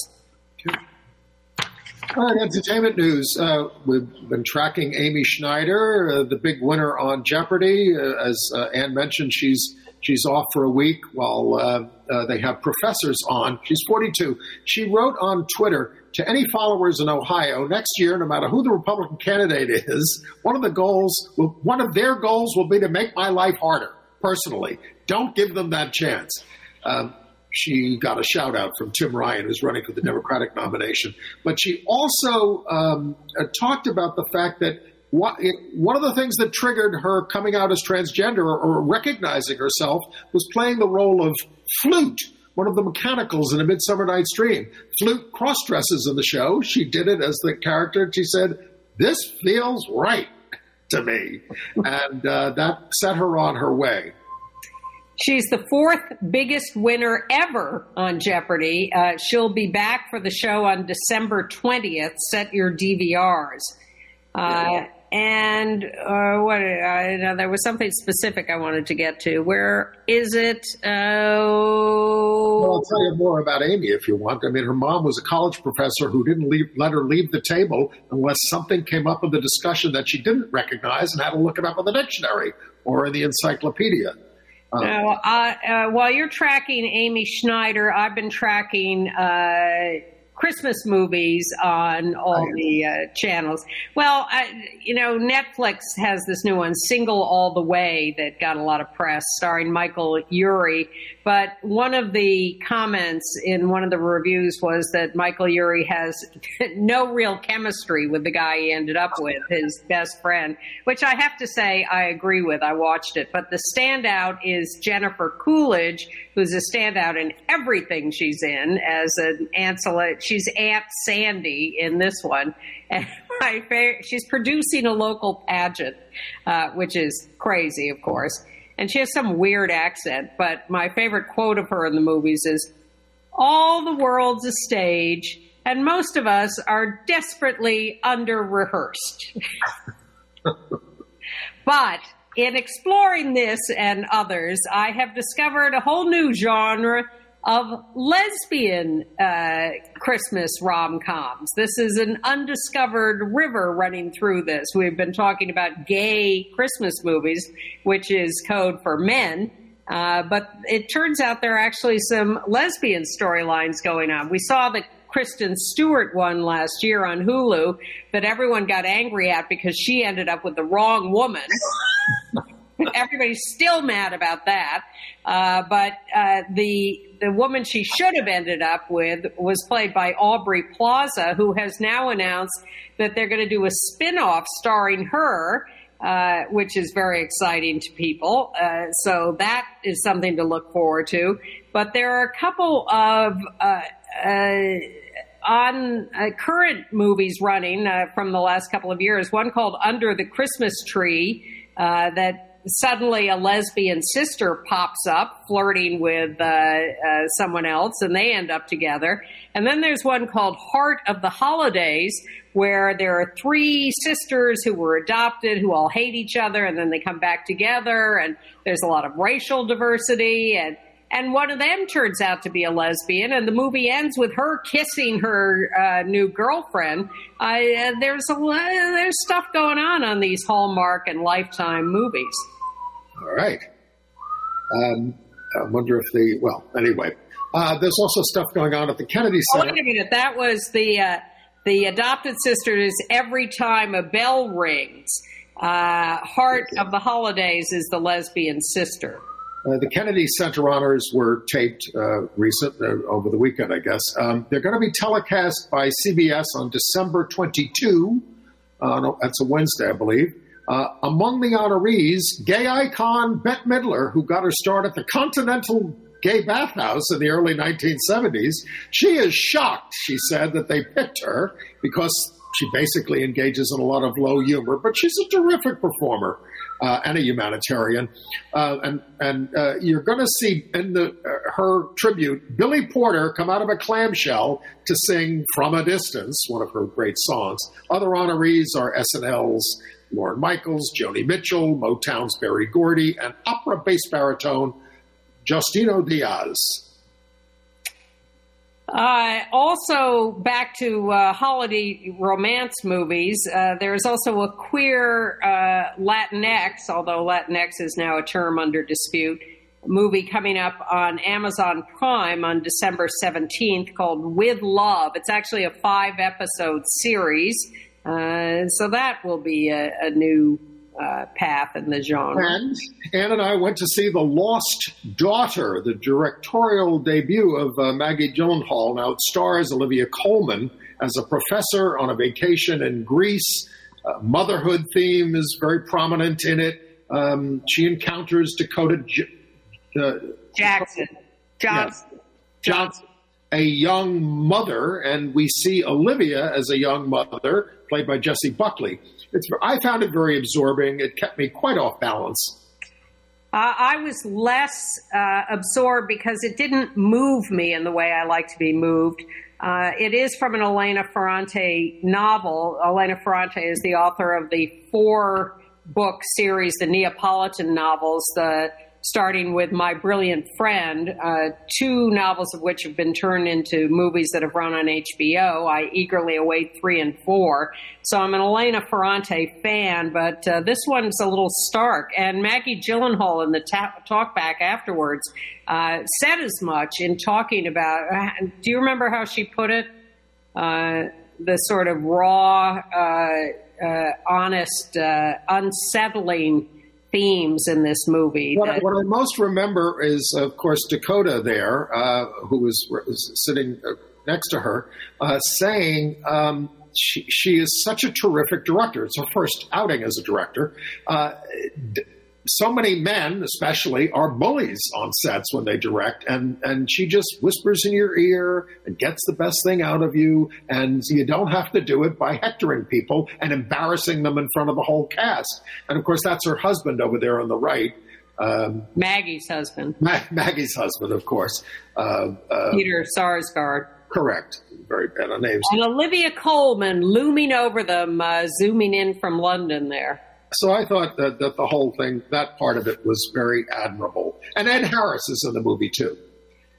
Speaker 2: All right, entertainment news. Uh, we've been tracking Amy Schneider, uh, the big winner on Jeopardy. Uh, as uh, Ann mentioned, she's she's off for a week while uh, uh, they have professors on. She's forty-two. She wrote on Twitter, to any followers in Ohio, next year, no matter who the Republican candidate is, one of the goals, will, one of their goals will be to make my life harder, personally. Don't give them that chance. Um, She got a shout out from Tim Ryan, who's running for the Democratic nomination. But she also um, uh, talked about the fact that what, it, one of the things that triggered her coming out as transgender or, or recognizing herself was playing the role of Flute, one of the mechanicals in A Midsummer Night's Dream. Flute cross-dresses in the show. She did it as the character. She said, "This feels right to me." And uh, that set her on her way.
Speaker 3: She's the fourth biggest winner ever on Jeopardy. Uh, she'll be back for the show on December twentieth. Set your D V Rs. Uh, and uh, what? Uh, no, there was something specific I wanted to get to. Where is it? Oh,
Speaker 2: Well, I'll tell you more about Amy if you want. I mean, her mom was a college professor who didn't leave, let her leave the table unless something came up in the discussion that she didn't recognize and had to look it up in the dictionary or in the encyclopedia. Um,
Speaker 3: Now, uh, uh, while you're tracking Amy Schneider, I've been tracking uh, Christmas movies on all the uh, channels. Well, uh, you know, Netflix has this new one, Single All the Way, that got a lot of press, starring Michael Urie. But one of the comments in one of the reviews was that Michael Urie has no real chemistry with the guy he ended up with, his best friend, which I have to say I agree with. I watched it. But the standout is Jennifer Coolidge, who's a standout in everything she's in as an ancillary. She's Aunt Sandy in this one. And my favorite, she's producing a local pageant, uh, which is crazy, of course. And she has some weird accent, but my favorite quote of her in the movies is, "All the world's a stage, and most of us are desperately under-rehearsed." But in exploring this and others, I have discovered a whole new genre, of lesbian uh, Christmas rom-coms. This is an undiscovered river running through this. We've been talking about gay Christmas movies, which is code for men. Uh, but it turns out there are actually some lesbian storylines going on. We saw the Kristen Stewart one last year on Hulu that everyone got angry at because she ended up with the wrong woman. Everybody's still mad about that. Uh, but uh, the the woman she should have ended up with was played by Aubrey Plaza, who has now announced that they're going to do a spin-off starring her, uh, which is very exciting to people. Uh, so that is something to look forward to. But there are a couple of uh, uh, on uh, current movies running uh, from the last couple of years. One called Under the Christmas Tree uh, that suddenly a lesbian sister pops up flirting with uh, uh, someone else, and they end up together. And then there's one called Heart of the Holidays, where there are three sisters who were adopted who all hate each other, and then they come back together, and there's a lot of racial diversity, and and one of them turns out to be a lesbian, and the movie ends with her kissing her uh, new girlfriend. Uh, there's a there's stuff going on on these Hallmark and Lifetime movies.
Speaker 2: All right. Um, I wonder if the, well, anyway. Uh, there's also stuff going on at the Kennedy Center.
Speaker 3: Oh, wait a minute. That was the, uh, the Adopted Sisters Every Time a Bell Rings. Uh, Heart of the Holidays is the lesbian sister.
Speaker 2: Uh, the Kennedy Center honors were taped uh, recent uh, over the weekend, I guess. Um, they're going to be telecast by C B S on December twenty-second. Uh, no, that's a Wednesday, I believe. Uh, among the honorees, gay icon Bette Midler, who got her start at the Continental Gay Bathhouse in the early nineteen seventies. She is shocked, she said, that they picked her because she basically engages in a lot of low humor, but she's a terrific performer. Uh, and a humanitarian, uh, and and uh, you're going to see in the uh, her tribute Billy Porter come out of a clamshell to sing "From a Distance," one of her great songs. Other honorees are S N L's Lorne Michaels, Joni Mitchell, Motown's Berry Gordy, and opera bass baritone Justino Diaz.
Speaker 3: Uh, also, back to uh, holiday romance movies, uh, there's also a queer uh, Latinx, although Latinx is now a term under dispute, movie coming up on Amazon Prime on December seventeenth called With Love. It's actually a five-episode series, uh, so that will be a, a new uh, path in the genre.
Speaker 2: And Ann and I went to see The Lost Daughter, the directorial debut of uh, Maggie Gyllenhaal. Now it stars Olivia Colman as a professor on a vacation in Greece. Uh, motherhood theme is very prominent in it. Um, she encounters Dakota J- uh,
Speaker 3: Jackson. Johnson.
Speaker 2: Yes, Johnson, a young mother, and we see Olivia as a young mother, played by Jessie Buckley. It's, I found it very absorbing. It kept me quite off balance.
Speaker 3: Uh, I was less uh, absorbed because it didn't move me in the way I like to be moved. Uh, it is from an Elena Ferrante novel. Elena Ferrante is the author of the four-book series, the Neapolitan novels, the starting with My Brilliant Friend, uh, two novels of which have been turned into movies that have run on H B O. I eagerly await three and four. So I'm an Elena Ferrante fan, but uh, this one's a little stark. And Maggie Gyllenhaal in the ta- talk back afterwards uh, said as much in talking about, uh, do you remember how she put it? Uh, the sort of raw, uh, uh, honest, uh, unsettling themes in this movie.
Speaker 2: What,
Speaker 3: that,
Speaker 2: what I most remember is, of course, Dakota there, uh, who was, was sitting next to her, uh, saying um, she, she is such a terrific director. It's her first outing as a director. Uh, d- so many men, especially, are bullies on sets when they direct, and, and she just whispers in your ear and gets the best thing out of you, and you don't have to do it by hectoring people and embarrassing them in front of the whole cast. And, of course, that's her husband over there on the right. Um,
Speaker 3: Maggie's husband.
Speaker 2: Ma- Maggie's husband, of course. Uh, uh,
Speaker 3: Peter Sarsgaard.
Speaker 2: Correct. Very bad on names.
Speaker 3: And Olivia Colman looming over them, uh, zooming in from London there.
Speaker 2: So I thought that, that the whole thing, that part of it was very admirable. And Ed Harris is in the movie, too.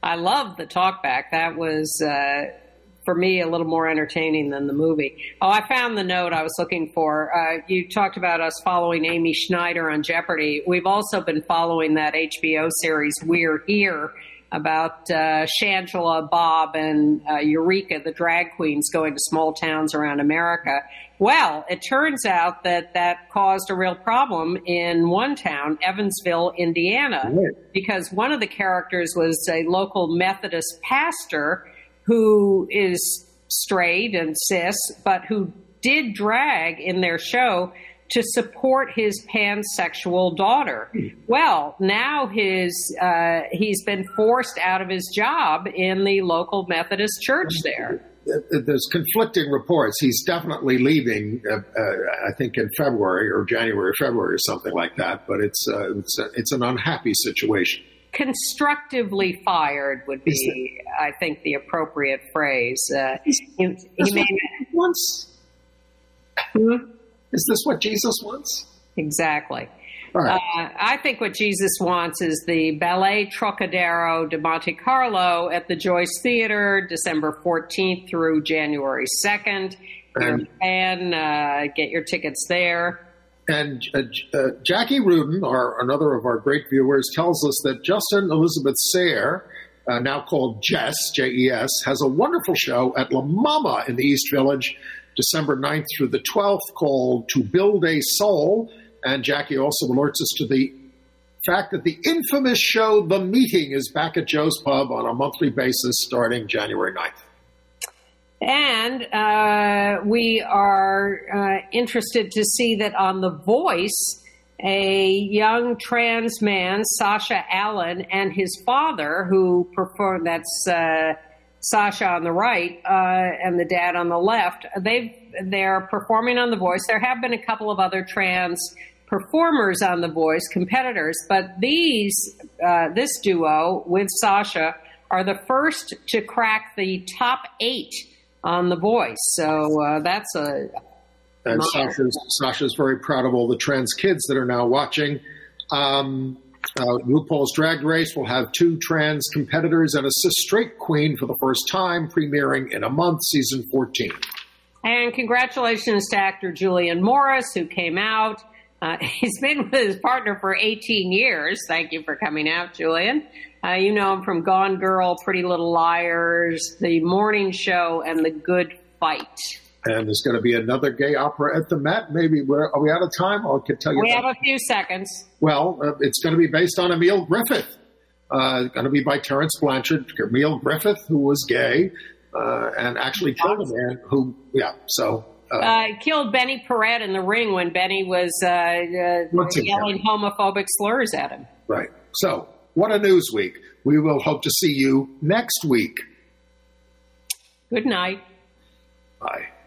Speaker 3: I loved the talkback. That was, uh, for me, a little more entertaining than the movie. Oh, I found the note I was looking for. Uh, you talked about us following Amy Schneider on Jeopardy. We've also been following that H B O series We're Here, about uh, Shangela, Bob, and uh, Eureka, the drag queens, going to small towns around America. Well, it turns out that that caused a real problem in one town, Evansville, Indiana, because one of the characters was a local Methodist pastor who is straight and cis, but who did drag in their show to support his pansexual daughter. Well, now his uh, he's been forced out of his job in the local Methodist church there.
Speaker 2: There's conflicting reports. He's definitely leaving, uh, uh, I think, in February or January, February or something like that. But it's uh, it's, a, it's an unhappy situation.
Speaker 3: Constructively fired would be, I think, the appropriate phrase. Uh, he, he may
Speaker 2: once.
Speaker 3: Hmm?
Speaker 2: Is this what Jesus wants?
Speaker 3: Exactly.
Speaker 2: All right.
Speaker 3: Uh, I think what Jesus wants is the Ballet Trocadero de Monte Carlo at the Joyce Theater, December fourteenth through January second. If you're a fan, uh, get your tickets there.
Speaker 2: And uh, uh, Jackie Rudin, our, another of our great viewers, tells us that Justin Elizabeth Sayre, uh, now called Jess, J E S, has a wonderful show at La Mama in the East Village, December ninth through the twelfth, called To Build a Soul. And Jackie also alerts us to the fact that the infamous show The Meeting is back at Joe's Pub on a monthly basis starting January ninth.
Speaker 3: And uh, we are uh, interested to see that on The Voice, a young trans man, Sasha Allen, and his father, who performed, that's uh, Sasha on the right uh, and the dad on the left, they've, they're performing on The Voice. There have been a couple of other trans performers on The Voice, competitors, but these, uh, this duo with Sasha are the first to crack the top eight on The Voice. So uh, that's a...
Speaker 2: And Sasha's, Sasha's very proud of all the trans kids that are now watching. Um, uh, RuPaul's Drag Race will have two trans competitors and a cis straight queen for the first time, premiering in a month, season fourteen.
Speaker 3: And congratulations to actor Julian Morris, who came out. Uh, he's been with his partner for eighteen years. Thank you for coming out, Julian. Uh, you know him from Gone Girl, Pretty Little Liars, The Morning Show, and The Good Fight.
Speaker 2: And there's going to be another gay opera at the Met. Maybe we're, are we out of time? I can tell you.
Speaker 3: We
Speaker 2: that.
Speaker 3: have a few seconds.
Speaker 2: Well, uh, it's going to be based on Emile Griffith. Uh, going to be by Terence Blanchard. Emile Griffith, who was gay uh, and actually killed a man who, yeah, so. Uh,
Speaker 3: uh, killed Benny Perret in the ring when Benny was uh, uh, yelling homophobic slurs at him.
Speaker 2: Right. So, what a news week. We will hope to see you next week.
Speaker 3: Good night.
Speaker 2: Bye.